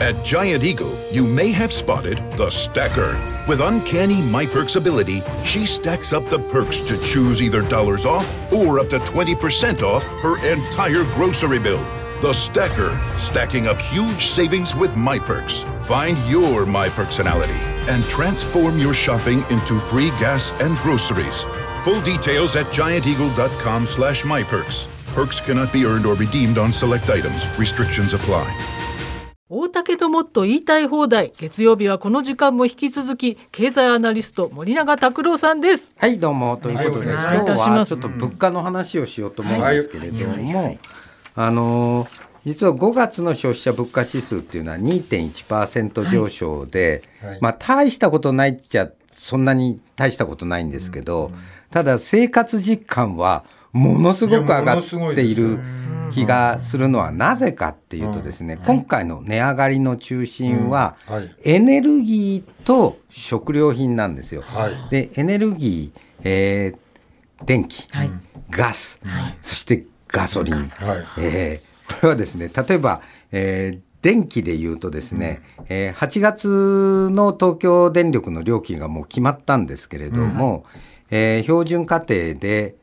At Giant Eagle, you may have spotted the stacker. With uncanny MyPerks ability, she stacks up the perks to choose either dollars off or up to 20% off her entire grocery bill. The stacker, stacking up huge savings with MyPerks. Find your MyPerksonality and transform your shopping into free gas and groceries. Full details at gianteagle.com/myperks. Perks cannot be earned or redeemed on select items. Restrictions apply. 大竹ともっと言いたい放題。月曜日はこの時間も引き続き経済アナリスト森永卓郎さんです。 はいどうもということで、今日はちょっと物価の話をしようと思うんですけれども、実は5月の消費者物価指数っていうのは 2.1% 上昇で、大したことないっちゃそんなに大したことないんですけど、ただ生活実感はものすごく上がっている気がするのはなぜかっていうとですね、今回の値上がりの中心はエネルギーと食料品なんですよ。でエネルギー、電気、ガス、そしてガソリン、これはですね、例えば、電気でいうとですね、8月の東京電力の料金がもう決まったんですけれども、標準家庭で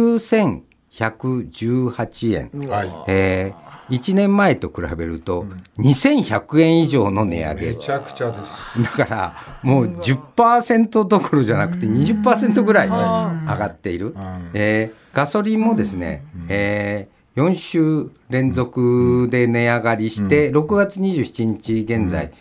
9118円、1年前と比べると2100円以上の値上げ。 めちゃくちゃです。 だからもう 10% どころじゃなくて 20% ぐらい上がっている。ガソリンもですね、4週連続で値上がりして、6月27日現在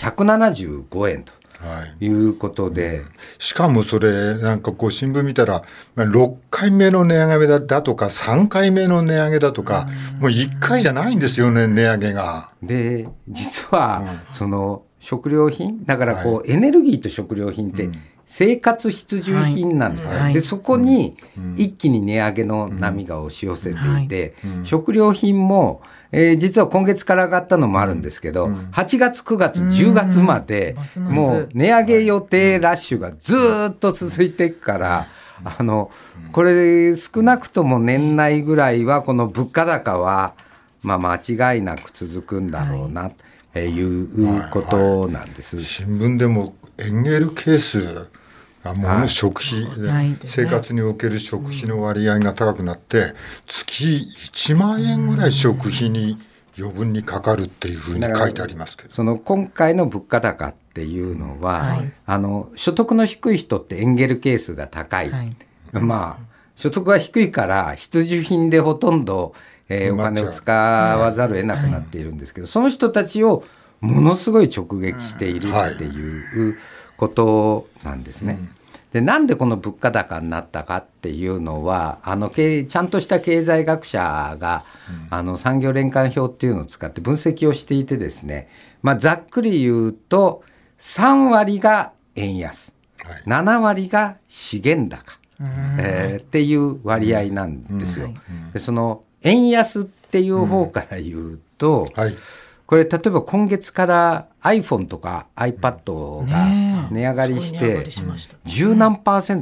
175円ということで、 しかもそれなんかこう新聞見たら6回目の値上げだとか3回目の値上げだとか、もう1回じゃないんですよね、値上げが。 で実はその食料品だからこう、エネルギーと食料品って生活必需品なんですね。でそこに一気に値上げの波が押し寄せていて、食料品も実は今月から上がったのもあるんですけど、8月9月10月までもう値上げ予定ラッシュがずっと続いていくから、これ少なくとも年内ぐらいはこの物価高は間違いなく続くんだろうなということなんです。 新聞でもエンゲル係数もう食費、生活における食費の割合が高くなって月1万円ぐらい食費に余分にかかるっていうふうに書いてありますけど、 その今回の物価高っていうのは、所得の低い人ってエンゲル係数が高い、所得が低いから必需品でほとんど、お金を使わざるを得なくなっているんですけど、その人たちをものすごい直撃しているっていうことなんですね。でなんでこの物価高になったかっていうのはちゃんとした経済学者が、産業連関表っていうのを使って分析をしていてですね、ざっくり言うと3割が円安、7割が資源高、っていう割合なんですよ。でその円安っていう方から言うと、これ例えば今月から iPhone とか iPad が値上がりして10何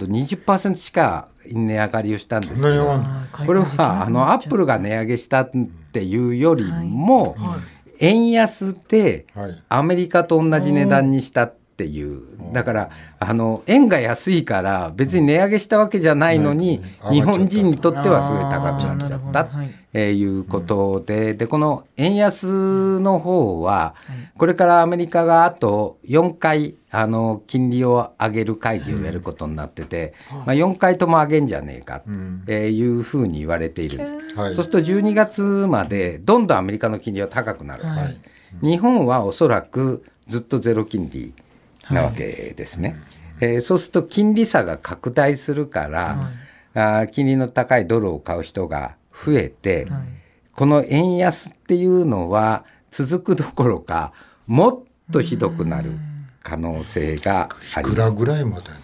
%、20% しか値上がりをしたんですけど、これはApple が値上げしたっていうよりも円安でアメリカと同じ値段にしたっていう。だから円が安いから別に値上げしたわけじゃないのに、日本人にとってはすごい高くなっちゃったっていうことで、この円安の方はこれからアメリカがあと4回金利を上げる会議をやることになってて、4回とも上げんじゃねえかっていうふうに言われているんです。そうすると12月までどんどんアメリカの金利は高くなるわけです。日本はおそらくずっとゼロ金利なわけですね。そうすると金利差が拡大するから、金利の高いドルを買う人が増えて、この円安っていうのは続くどころかもっとひどくなる可能性があります。 いくらぐらいまで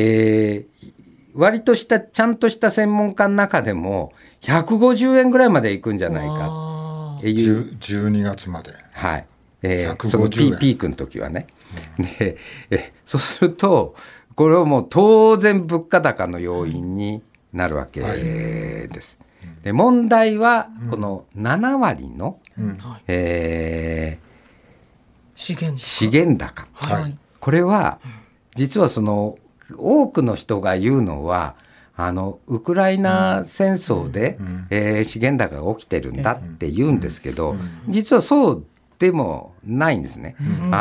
割とちゃんとした専門家の中でも150円ぐらいまでいくんじゃないかっていう。 12月まで。 そのピークの時はね。でそうするとこれはもう当然物価高の要因になるわけです。で問題はこの7割の、 資源高、 はい、これは実はその多くの人が言うのはウクライナ戦争で、資源高が起きてるんだって言うんですけど、実はそうでもないんですね。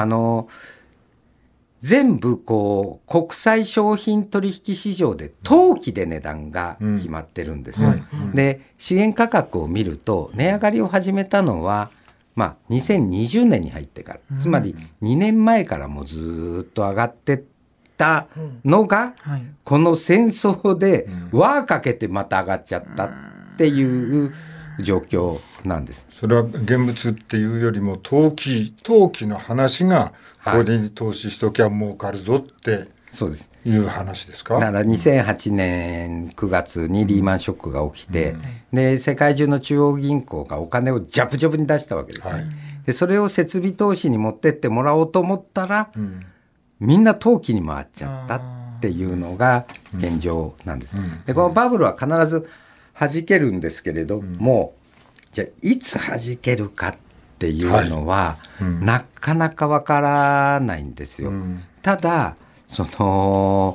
全部こう国際商品取引市場で当期で値段が決まってるんですよ。で資源価格を見ると値上がりを始めたのは、2020年に入ってから、つまり2年前からもずっと上がってたのが、この戦争で輪かけてまた上がっちゃったっていう状況なんです。 それは現物っていうよりも投機の話がこれに投資しときゃ儲かるぞっていう話ですか。 だから2008年9月にリーマンショックが起きて、で世界中の中央銀行がお金をジャブジャブに出したわけですね。でそれを設備投資に持ってってもらおうと思ったら、みんな投機に回っちゃったっていうのが現状なんです。でこのバブルは必ず弾けるんですけれども、じゃあいつ弾けるかっていうのは、なかなかわからないんですよ。ただ少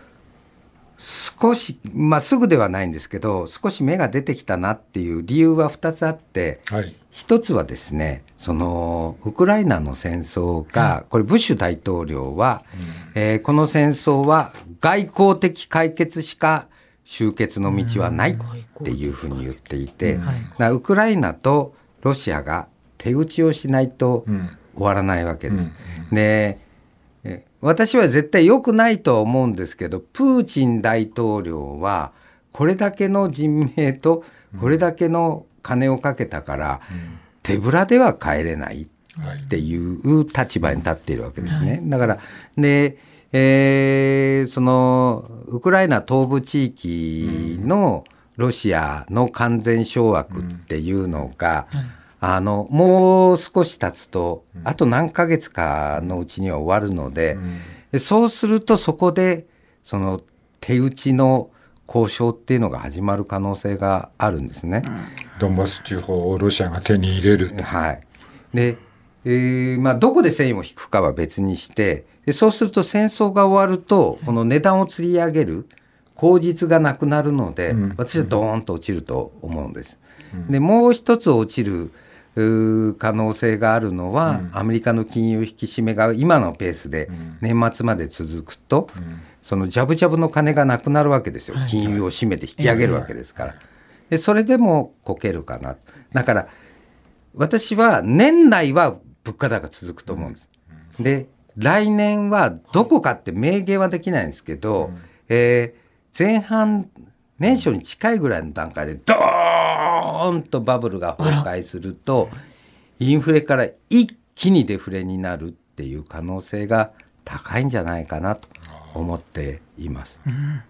し、すぐではないんですけど、少し芽が出てきたなっていう理由は2つあって、一つはですね、ウクライナの戦争が、これブッシュ大統領は、この戦争は外交的解決しか終結の道はないっていうふうに言っていて、ウクライナとロシアが手打ちをしないと終わらないわけです。で私は絶対良くないとは思うんですけど、プーチン大統領はこれだけの人命とこれだけの金をかけたから、手ぶらでは帰れないっていう立場に立っているわけですね。だからで、そのウクライナ東部地域のロシアの完全掌握っていうのが、もう少し経つと、あと何ヶ月かのうちには終わるので、そうするとそこでその手打ちの交渉っていうのが始まる可能性があるんですね。 ドンバス地方をロシアが手に入れる。 で、どこで線を引くかは別にして、でそうすると戦争が終わるとこの値段を釣り上げる口実がなくなるので、私はドーンと落ちると思うんです。でもう一つ落ちる可能性があるのは、アメリカの金融引き締めが今のペースで年末まで続くと、そのジャブジャブの金がなくなるわけですよ。金融を締めて引き上げるわけですから。でそれでもこけるかな。だから私は年内は物価高続くと思うんです。で来年はどこかって明言はできないんですけど、前半年初に近いぐらいの段階でドーンとバブルが崩壊すると、インフレから一気にデフレになるっていう可能性が高いんじゃないかなと思っています。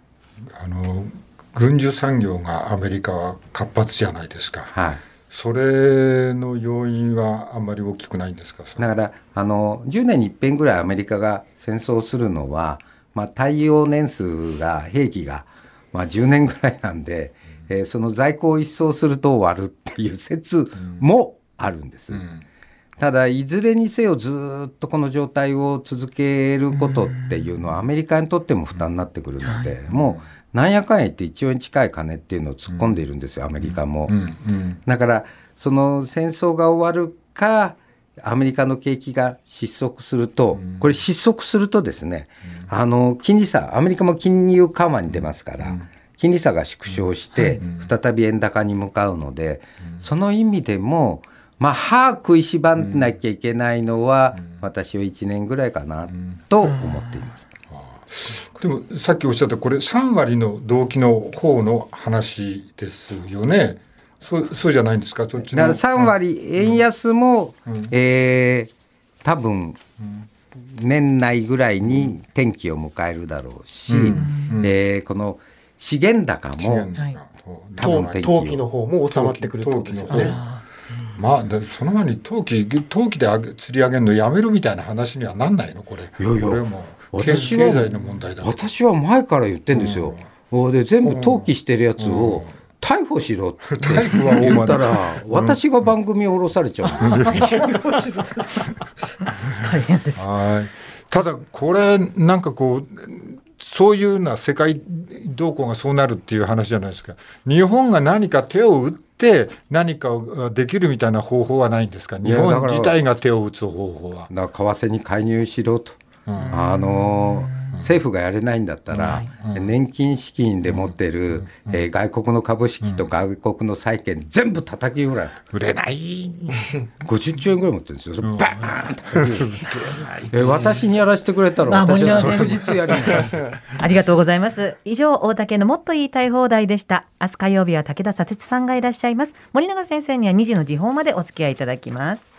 軍需産業がアメリカは活発じゃないですか。それの要因はあんまり大きくないんですか。 だから10年に一遍ぐらいアメリカが戦争するのは、耐用年数が兵器が、10年ぐらいなんで、その在庫を一掃すると終わるっていう説もあるんです。ただいずれにせよずっとこの状態を続けることっていうのはアメリカにとっても負担になってくるので、もうなんやかんや言って1兆円近い金っていうのを突っ込んでいるんですよ、アメリカも。だからその戦争が終わるかアメリカの景気が失速すると、これ失速するとですね、金利差、アメリカも金融緩和に出ますから、金利差が縮小して再び円高に向かうので、その意味でも歯食いしばんなきゃいけないのは、私は1年ぐらいかなと思っています。 でもさっきおっしゃったこれ3割の動機の方の話ですよね。そうじゃないんですか。そっちのだから3割円安も、多分年内ぐらいに転機を迎えるだろうし、この資源高も多分転機を投機の方も収まってくるってことですよね。 その前に投機で釣り上げるのやめるみたいな話にはなんないのこれ。これはもう経済の問題だ。 私は前から言ってるんですよ。で全部投機してるやつを逮捕しろって言ったら私が番組を降ろされちゃう、 大変です。 ただこれなんかこうそういうような世界動向がそうなるっていう話じゃないですか。日本が何か手を打って何かできるみたいな方法はないんですか。日本自体が手を打つ方法は。 だから為替に介入しろと、政府がやれないんだったら、年金資金で持ってる、外国の株式と外国の債券全部叩き売られ売れない 50兆円ぐらい持ってるんですよ。バーンと私にやらせてくれたら私は即日やります。 ありがとうございます。以上、大竹のもっと言いたい放題でした。明日火曜日は武田砂鉄さんがいらっしゃいます。森永先生には2時の時報までお付き合いいただきます。